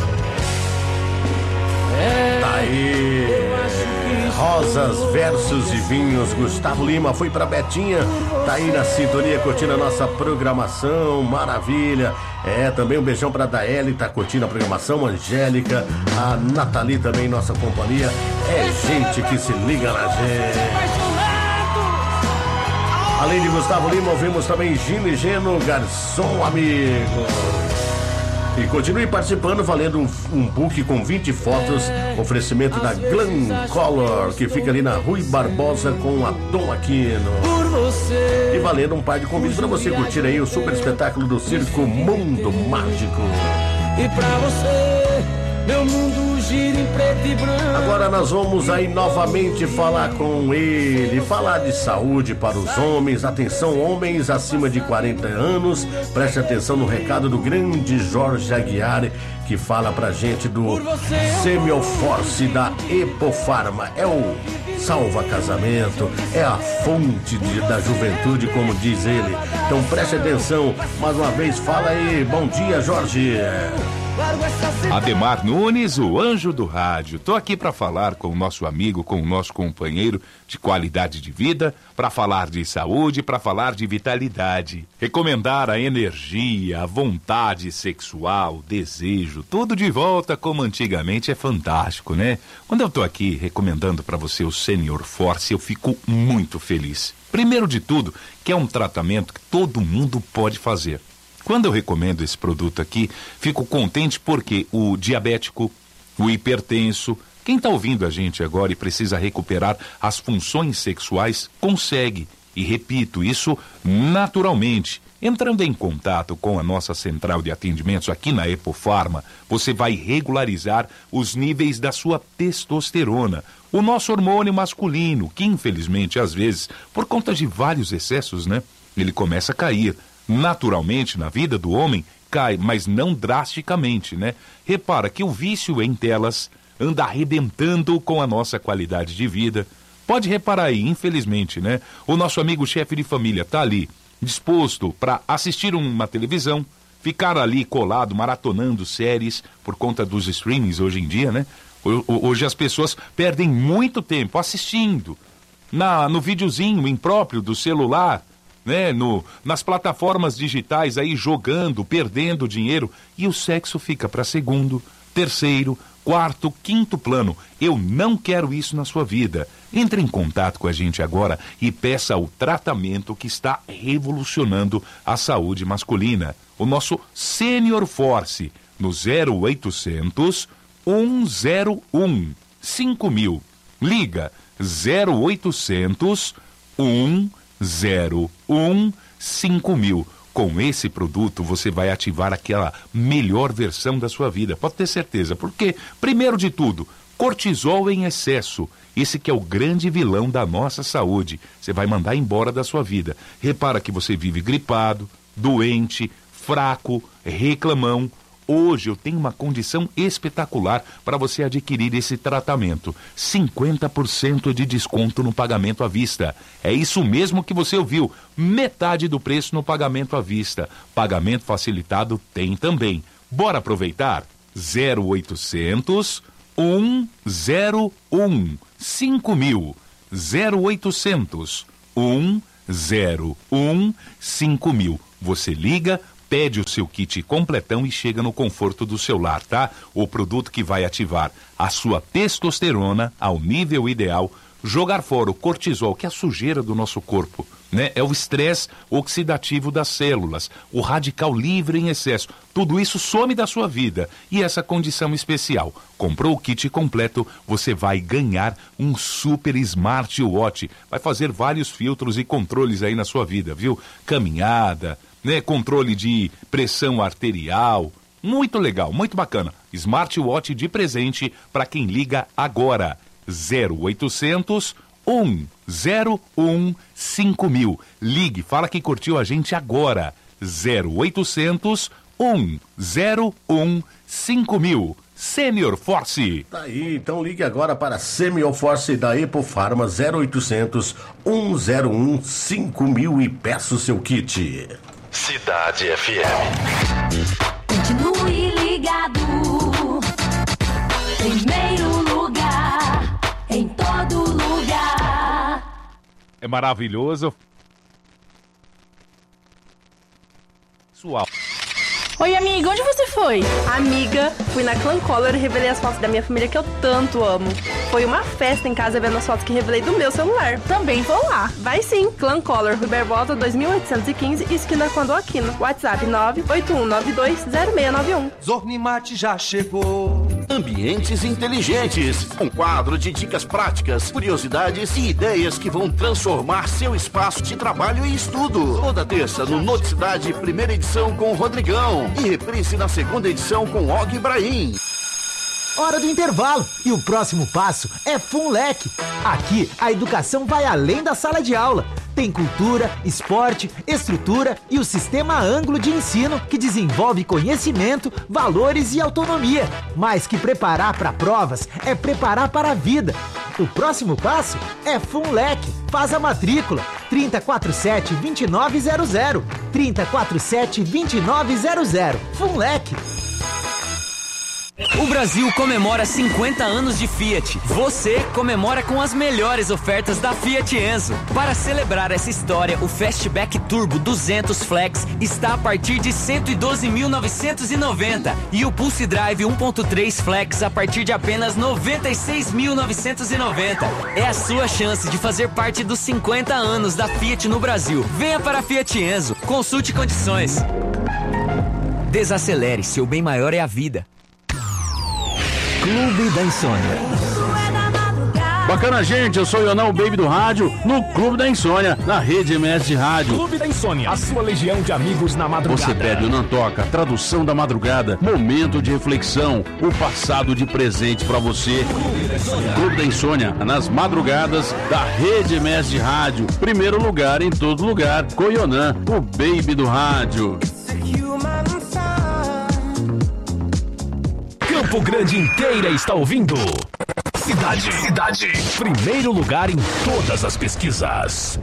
Tá aí. Rosas, versos e vinhos. Gustavo Lima foi pra Betinha. Tá aí na sintonia, curtindo a nossa programação. Maravilha. Também um beijão pra Daeli, tá curtindo a programação. Angélica, a Nathalie também, nossa companhia. Gente que se liga na gente. Além de Gustavo Lima, ouvimos também Gino e Geno, garçom amigo. E continue participando, valendo um book com 20 fotos, oferecimento da Glam Color, que fica ali na Rui Barbosa com a Dom Aquino. E valendo um par de convites para você curtir aí o super espetáculo do Circo Mundo Mágico. E pra você, meu mundo gira em preto e branco. Agora nós vamos aí novamente falar com ele, falar de saúde para os homens. Atenção, homens acima de 40 anos, preste atenção no recado do grande Jorge Aguiar, que fala pra gente do Semioforce da Epofarma. É o salva-casamento, é a fonte da juventude, como diz ele. Então preste atenção, mais uma vez, fala aí. Bom dia, Jorge. Ademar Nunes, o anjo do rádio. Tô aqui para falar com o nosso amigo, com o nosso companheiro de qualidade de vida, para falar de saúde, para falar de vitalidade. Recomendar a energia, a vontade sexual, o desejo, tudo de volta como antigamente é fantástico, né? Quando eu tô aqui recomendando para você o Semioforce, eu fico muito feliz. Primeiro de tudo, que é um tratamento que todo mundo pode fazer. Quando eu recomendo esse produto aqui, fico contente porque o diabético, o hipertenso, quem está ouvindo a gente agora e precisa recuperar as funções sexuais, consegue. E repito, isso naturalmente. Entrando em contato com a nossa central de atendimentos aqui na Epofarma, você vai regularizar os níveis da sua testosterona, o nosso hormônio masculino, que infelizmente às vezes, por conta de vários excessos, né, ele começa a cair. Naturalmente, na vida do homem, cai, mas não drasticamente, né? Repara que o vício em telas anda arrebentando com a nossa qualidade de vida. Pode reparar aí, infelizmente, né? O nosso amigo chefe de família tá ali, disposto para assistir uma televisão, ficar ali colado, maratonando séries, por conta dos streamings hoje em dia, né? Hoje as pessoas perdem muito tempo assistindo no videozinho impróprio do celular, né, nas plataformas digitais aí jogando, perdendo dinheiro, e o sexo fica para segundo, terceiro, quarto, quinto plano. Eu não quero isso na sua vida. Entre em contato com a gente agora e peça o tratamento que está revolucionando a saúde masculina. O nosso Senior Force, no 0800 101 5000. Liga 0800 101 5000. Com esse produto você vai ativar aquela melhor versão da sua vida. Pode ter certeza, porque, primeiro de tudo, cortisol em excesso. Esse que é o grande vilão da nossa saúde. Você vai mandar embora da sua vida. Repara que você vive gripado, doente, fraco, reclamão. Hoje eu tenho uma condição espetacular para você adquirir esse tratamento. 50% de desconto no pagamento à vista. É isso mesmo que você ouviu. Metade do preço no pagamento à vista. Pagamento facilitado tem também. Bora aproveitar? 0800 101 5000. 0800 101 5000. Você liga, pede o seu kit completão e chega no conforto do seu lar, tá? O produto que vai ativar a sua testosterona ao nível ideal, jogar fora o cortisol, que é a sujeira do nosso corpo, né? É o estresse oxidativo das células, o radical livre em excesso. Tudo isso some da sua vida. E essa condição especial. Comprou o kit completo, você vai ganhar um super smartwatch. Vai fazer vários filtros e controles aí na sua vida, viu? Caminhada, né, controle de pressão arterial, muito legal, muito bacana. Smartwatch de presente para quem liga agora. 0800 101 5000. Ligue, fala que curtiu a gente agora. 0800 101 5000. Senior Force. Tá aí, então ligue agora para Senior Force da Epofarma 0800 101 5000 e peça o seu kit. Cidade FM. Continue ligado. Primeiro lugar, em todo lugar. É maravilhoso. Sual. Oi, amiga, onde você foi? Amiga, fui na Clan Color e revelei as fotos da minha família que eu tanto amo. Foi uma festa em casa vendo as fotos que revelei do meu celular. Também vou lá. Vai sim, Clan Color, Rui Barbosa 2815, esquina Quando Aquino. WhatsApp 981920691. Zornimate já chegou. Ambientes inteligentes, um quadro de dicas práticas, curiosidades e ideias que vão transformar seu espaço de trabalho e estudo. Toda terça no Noticidade, primeira edição com o Rodrigão e reprise na segunda edição com Og Ibrahim. Hora do intervalo e o próximo passo é FUNLEC. Aqui a educação vai além da sala de aula. Tem cultura, esporte, estrutura e o sistema ângulo de ensino que desenvolve conhecimento, valores e autonomia. Mais que preparar para provas, é preparar para a vida. O próximo passo é FUNLEC. Faz a matrícula 3047-2900. 3047-2900. FUNLEC. O Brasil comemora 50 anos de Fiat. Você comemora com as melhores ofertas da Fiat Enzo. Para celebrar essa história, o Fastback Turbo 200 Flex está a partir de 112.990 e o Pulse Drive 1.3 Flex a partir de apenas 96.990. É a sua chance de fazer parte dos 50 anos da Fiat no Brasil. Venha para a Fiat Enzo. Consulte condições. Desacelere, seu bem maior é a vida. Clube da Insônia. Bacana, gente, eu sou o Ionão, o Baby do Rádio, no Clube da Insônia, na Rede MS de Rádio. Clube da Insônia, a sua legião de amigos na madrugada. Você pede o Não Toca, tradução da madrugada, momento de reflexão, o passado de presente pra você. Clube da Insônia, nas madrugadas da Rede MS de Rádio. Primeiro lugar em todo lugar, com o Ionan, o Baby do Rádio. Campo Grande inteira está ouvindo. Cidade. Primeiro lugar em todas as pesquisas.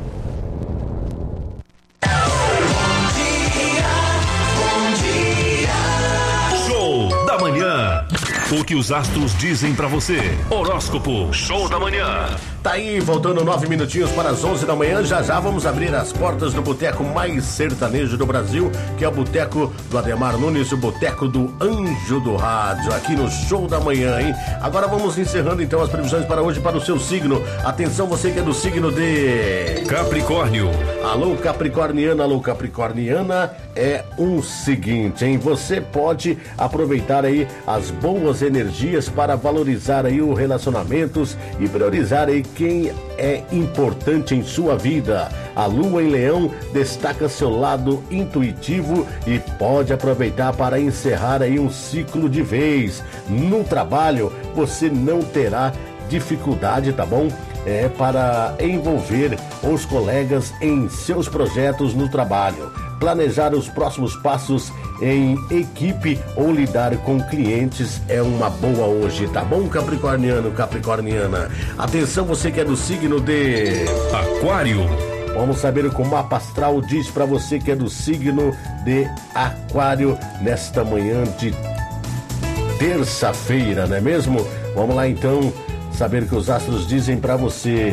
Bom dia. Show da manhã. O que os astros dizem pra você. Horóscopo. Show da manhã. Tá aí, voltando 9 minutinhos para as 11 da manhã. Já já vamos abrir as portas do boteco mais sertanejo do Brasil, que é o boteco do Ademar Nunes, o boteco do Anjo do Rádio, aqui no Show da Manhã, hein? Agora vamos encerrando então as previsões para hoje para o seu signo. Atenção, você que é do signo de Capricórnio. Alô, Capricorniana, alô, Capricorniana, é o seguinte, hein? Você pode aproveitar aí as boas energias para valorizar aí os relacionamentos e priorizar aí quem é importante em sua vida. A Lua em Leão destaca seu lado intuitivo e pode aproveitar para encerrar aí um ciclo de vez. No trabalho, você não terá dificuldade, tá bom? Para envolver os colegas em seus projetos no trabalho. Planejar os próximos passos em equipe ou lidar com clientes é uma boa hoje, tá bom, Capricorniano, Capricorniana? Atenção, você que é do signo de Aquário. Vamos saber o que o mapa astral diz para você que é do signo de Aquário nesta manhã de terça-feira, não é mesmo? Vamos lá então saber o que os astros dizem para você.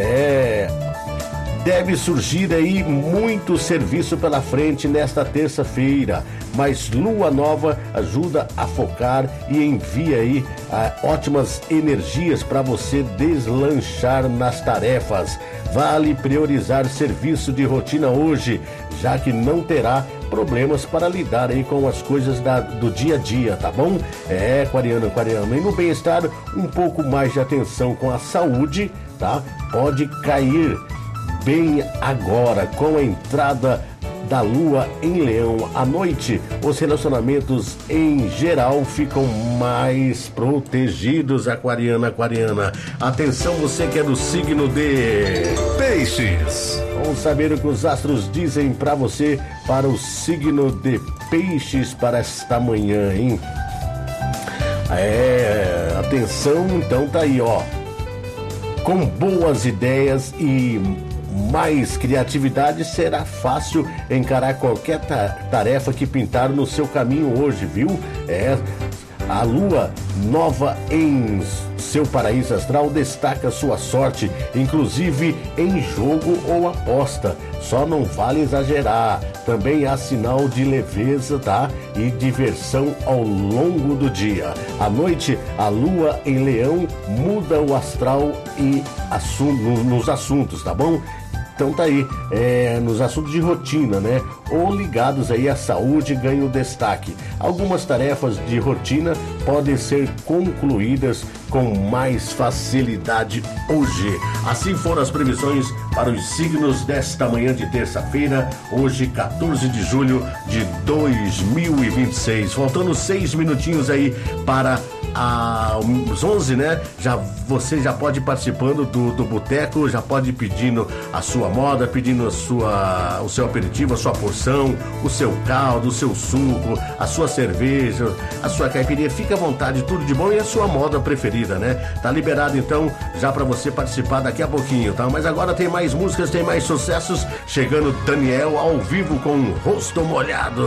Deve surgir aí muito serviço pela frente nesta terça-feira, mas Lua Nova ajuda a focar e envia aí ótimas energias para você deslanchar nas tarefas. Vale priorizar serviço de rotina hoje, já que não terá problemas para lidar aí com as coisas do dia a dia, tá bom? Aquariano, Aquariano. E no bem-estar, um pouco mais de atenção com a saúde, tá? Pode cair bem agora com a entrada da Lua em Leão. À noite, os relacionamentos em geral ficam mais protegidos, Aquariana, Aquariana. Atenção, você que é do signo de Peixes. Vamos saber o que os astros dizem para você, para o signo de Peixes, para esta manhã, hein? Atenção, então tá aí, ó. Com boas ideias e mais criatividade, será fácil encarar qualquer tarefa que pintar no seu caminho hoje, viu? A Lua Nova em seu paraíso astral destaca sua sorte, inclusive em jogo ou aposta. Só não vale exagerar. Também há sinal de leveza, tá? E diversão ao longo do dia. À noite, a Lua em Leão muda o astral e nos assuntos, tá bom? Então tá aí, nos assuntos de rotina, né? Ou ligados aí à saúde, ganham destaque. Algumas tarefas de rotina podem ser concluídas com mais facilidade hoje. Assim foram as previsões para os signos desta manhã de terça-feira, hoje 14 de julho de 2026. Faltando 6 minutinhos aí para às 11, né? Você já pode ir participando do boteco, já pode ir pedindo a sua moda, pedindo o seu aperitivo, a sua porção, o seu caldo, o seu suco, a sua cerveja, a sua caipirinha. Fica à vontade, tudo de bom, e a sua moda preferida, né? Tá liberado então já para você participar daqui a pouquinho, tá? Mas agora tem mais músicas, tem mais sucessos. Chegando Daniel ao vivo com Rosto Molhado.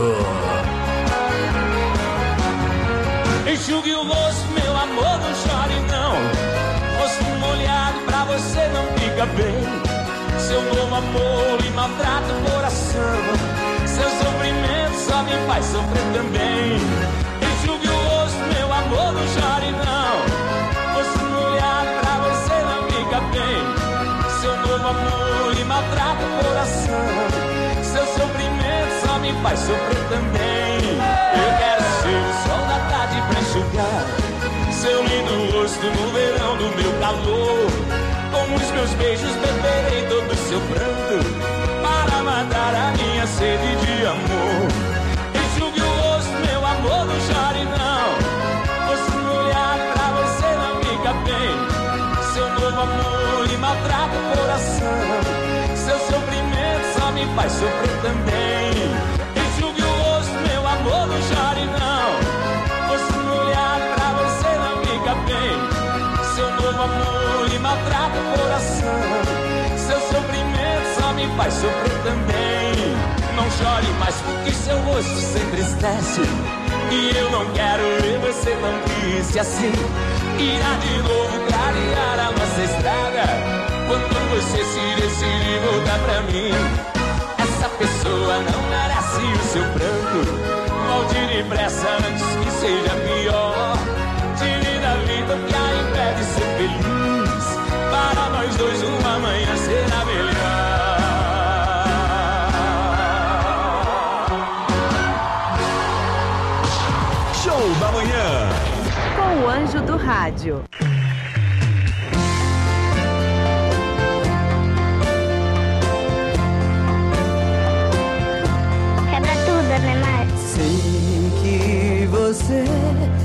Enxugue o rosto, meu amor, não chore não. Rosto molhado pra você não fica bem. Seu novo amor lhe maltrata o coração. Seu sofrimento só me faz sofrer também. Enxugue o rosto, meu amor, não chore não. Rosto molhado pra você não fica bem. Seu novo amor lhe maltrata o coração. Seu sofrimento só me faz sofrer também. Eu quero ser o sol da tarde pra enxugar seu lindo rosto no verão do meu calor. Com os meus beijos beberei todo o seu pranto para matar a minha sede de amor. Enxugue o rosto, meu amor, não chore não. Rosto molhado pra você não fica bem. Seu novo amor lhe maltrata o coração. Seu sofrimento só me faz sofrer também. Enxugue o rosto, meu amor, não chore não. Rosto molhado pra você não fica bem. Seu novo amor lhe maltrata o coração. Seu sofrimento só me faz sofrer também. Não chore mais porque seu rosto se entristece. E eu não quero ver você tão triste assim. Irá de novo clarear a nossa nessa estrada. Quando você se decide voltar pra mim, essa pessoa não merece o seu pranto. Volte depressa antes que seja pior. Tire da vida o que a impede de ser feliz. Para nós dois uma manhã será melhor. Show da manhã com o Anjo do Rádio. Quebra tudo, Ademar. Sei que você